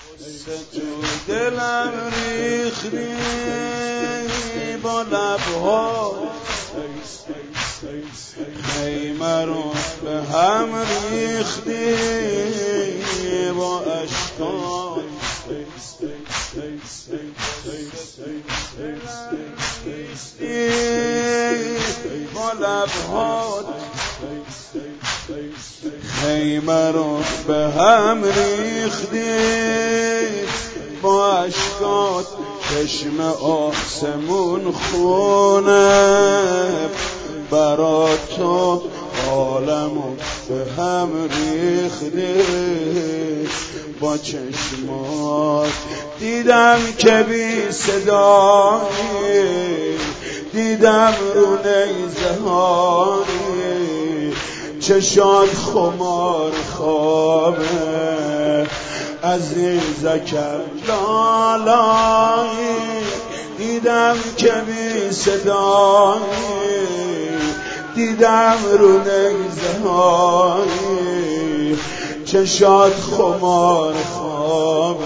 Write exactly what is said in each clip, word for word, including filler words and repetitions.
تو دلم ریختی با لبها، خیمه رو به هم ریختی با اشکان. با لبها خیمه رو به هم ریختی با اشکات. چشم آسمون خونه برا تو عالمو به هم ریختی با چشمات. دیدم که بی صدایی، دیدم رو نیزه هایی، چشات خمار خوابه عزیزکم لالایی. دیدم که بی صدایی، دیدم رو نیزه هایی، چشات خمار خوابه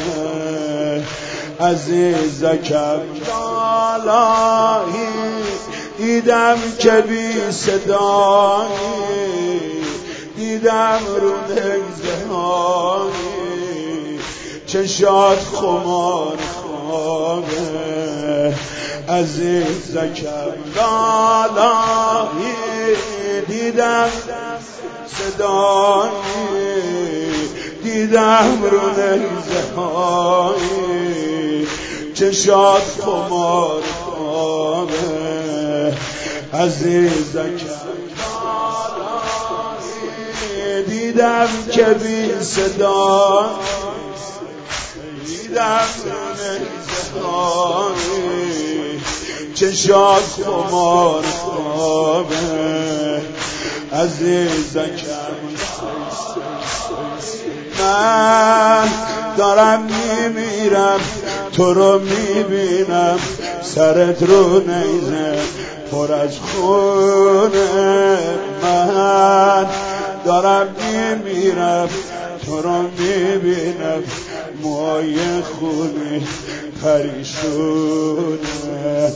عزیزکم لالایی. دیدم که بی صدایی، دیدم رو نیزه هایی، چشات خمار خوابه عزیزکم لالایی. دیدم صدایی، دیدم رو نیزه هایی، چشات خمار خوابه عزیزکم لالایی. دیدم که بی صدا، دیدم رو نیزه هایی، چشات خمار خوابه عزیزکم. من دارم میمیرم تو رو میبینم، سرت رو نیزه پر از خونه. من دارم میمیرم تو رو میبینم، موهای خونی پریشونه.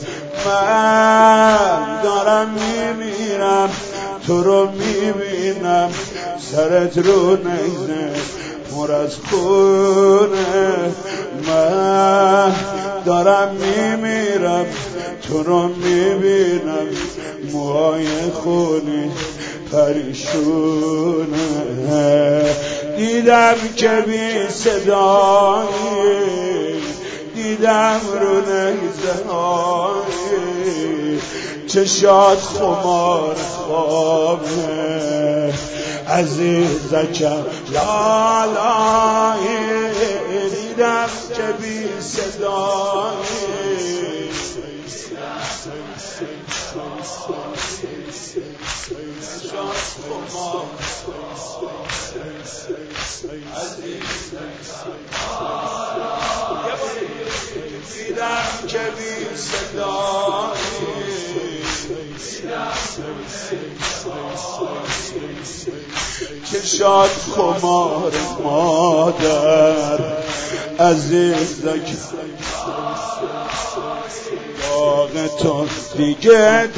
من دارم میمیرم تو رو میبینم، سرت رو نیزه پر از خونه. من دارم میمیرم تو رو میبینم، موهای خونی پریشونه. دیدم که بی صدایی، دیدم رو نیزه هایی، چشات خمار خوابه عزیزکم لالایی. دیدم که بی صدایی، چشات خمار دیدم که بی صدایی، چشات خمار مادر عزیزکم. داغ تو دیگه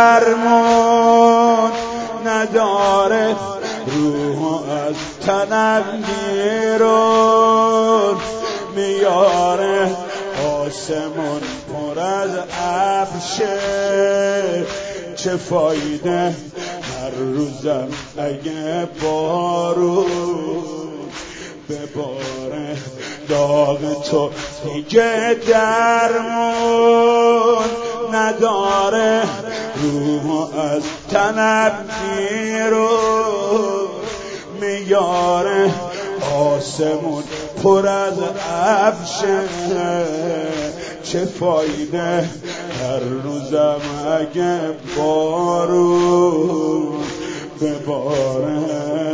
درمون نداره، روح از تنم بیرون میاره. آسمون پر از ابر شه، چه فایده هر روزم اگه بارون بباره. داغ تو دیگه درمون نداره، روح از تنم بیرون میاره. آسمون پر از ابر شه، چه فایده هر روزم اگه بارون بباره.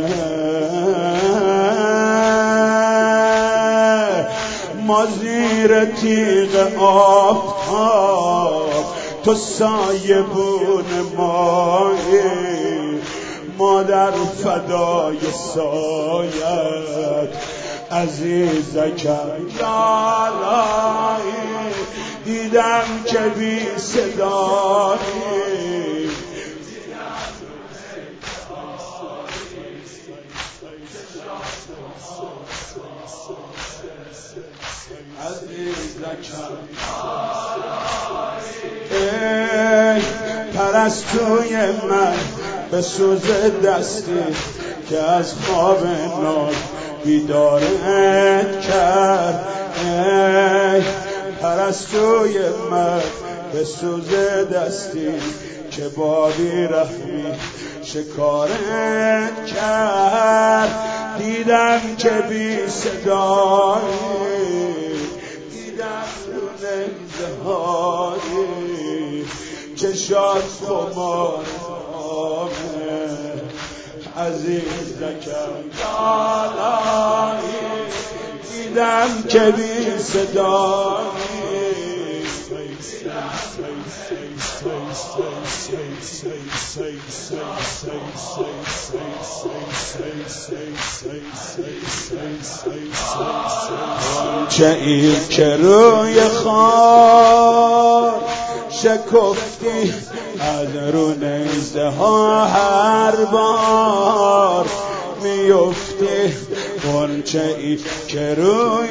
ما زیر تیغ آفتاب، تو سایبون مایی، ما در فدای سایت عزیزکم لالایی دیدم که بی صدایی عزیزکم ای پرستوی من به سوز دستی که از خواب نار بیدارت کرد ای پرستوی من به سوز دستی که با بیرحمی شکارت کرد دیدم که بی صدایی دیدم رو نیزه هایی چشات خمار آمه عزیزکم لالایی دیدم که بی صدایی چه این که روی خار شکفتی از رو نیزه ها هر بار میفتی غنچه ای که روی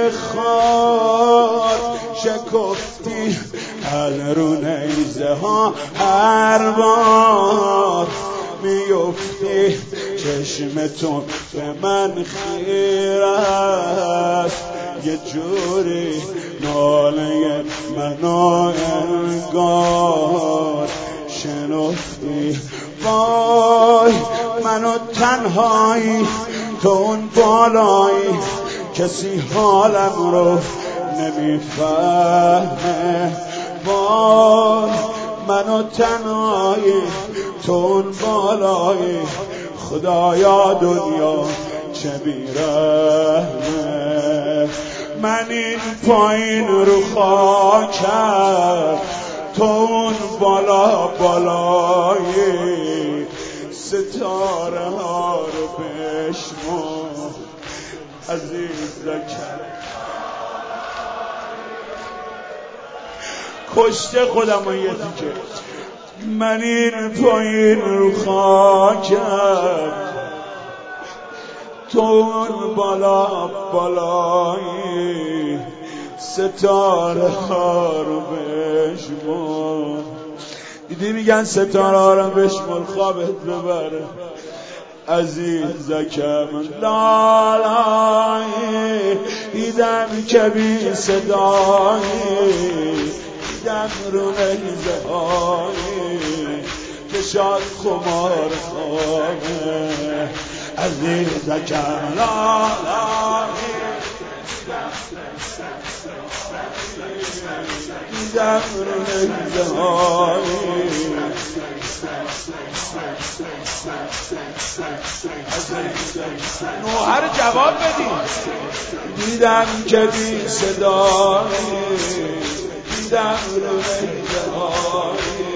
خار شکفتی از رو نیزه ها هر بار میفتی چشمتون به من خیره است یه جوری ناله منو انگار شنفتی وای منو تنهایی تو اون بالایی کسی حالم رو نمیفهمه وای منو تنهایی تو اون بالایی خدایا دنیا چه بیرحمه من این پایین رو خاکم تو اون بالا بالایی ستاره ها رو بشمو عزیزکم کشته خودم و یه دیگه من این پایین رو خاکم تو اون بالا بالایی ستاره ها رو بشمر دیدی میگن ستاره ها رو بشمر خوابت ببره عزیزکم لالایی دیدم که بی صدایی دیدم رو نیزه هایی که شاد خمار خوابه عزیزکم لالایی دیدم رو نیزه هایی نوحه رو جواب بدیم دیدم که بی صدایی دیدم رو نیزه هایی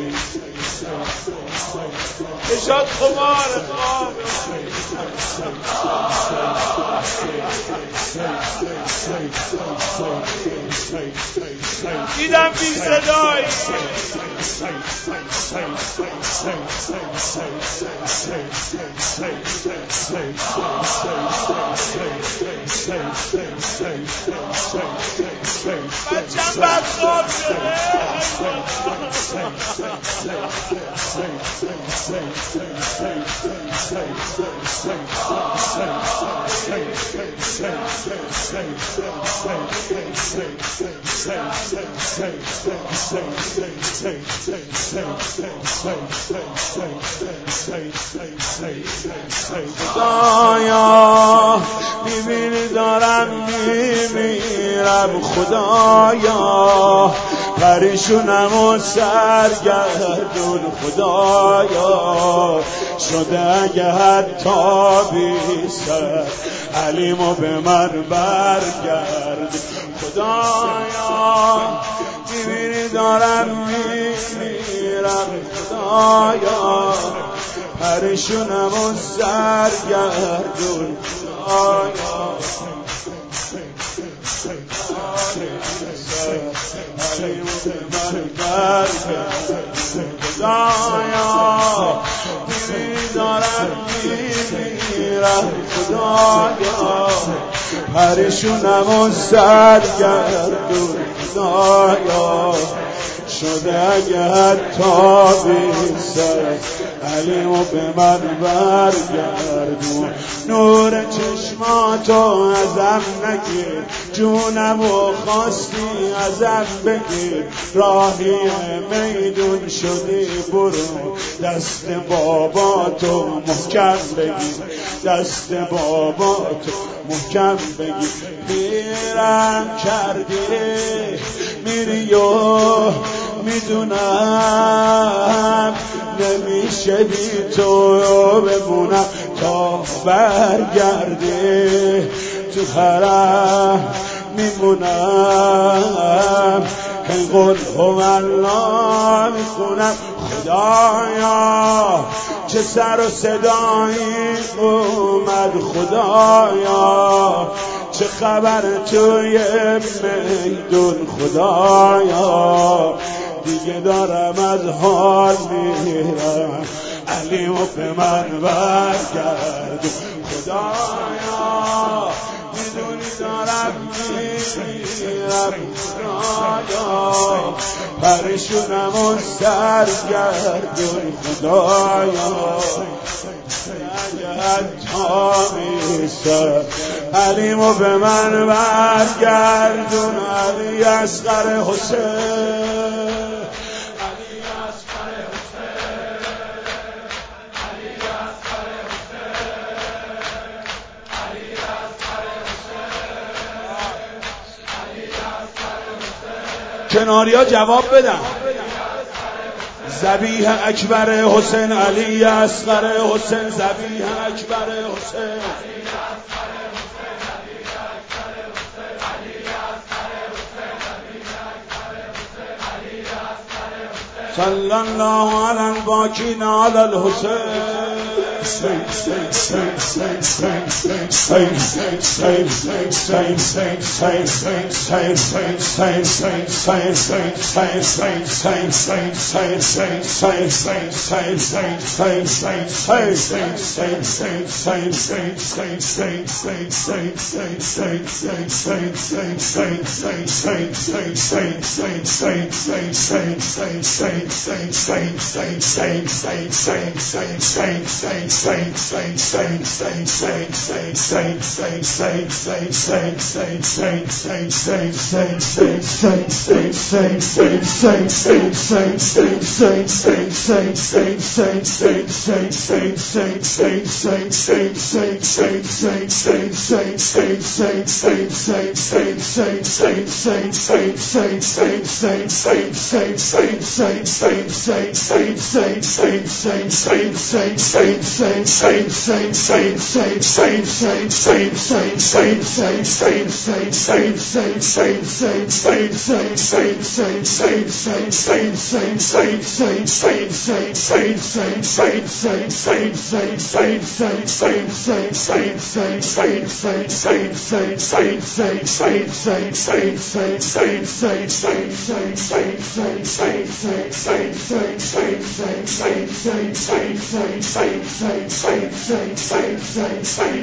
کشاد خمار خواب دیدم بی صدایی بچم بد خواب شده خدایا میبینی دارم میمیرم خدایا پریشونم و سرگردون خدایا شده اگه حتی بی سر علیمو به من برگرد خدایا میبینی دارم میمیرم خدایا پریشونم و سرگردون خدایا می‌دارم می‌میرم خدایا پریشونم و سرگردون خدایا شده اگه حتی بی سر علیمو به من برگردون نور چشماتو ازم نگیر جونمو خواستی ازم بگیر راهی میدون شدی برو دست باباتو محکم بگیر دست باباتو محکم بگیر میرم کردی میری و میدونم نمیشه بی تو بمونم تا برگردی تو حرم میمونم قل هو الله میخونم خدایا چه سر و صدایی اومد خدایا چه خبر توی میدون خدایا دیگه دارم از حال میرم علیمو به من برگرد خدایا میدونی دارم میرم خدایا پریشونم و سرگردون خدایا اگه حتی میسر علیمو به من برگردون علی اصغر حسین کناریا جواب بدن ذبیح اکبر حسین علی اصغر حسین ذبیح اکبر حسین صلی الله علی الباکین علی الحسین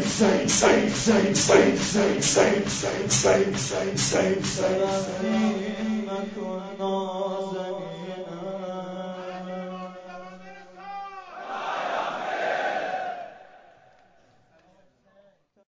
Say, say, say, say, say, say, say, say.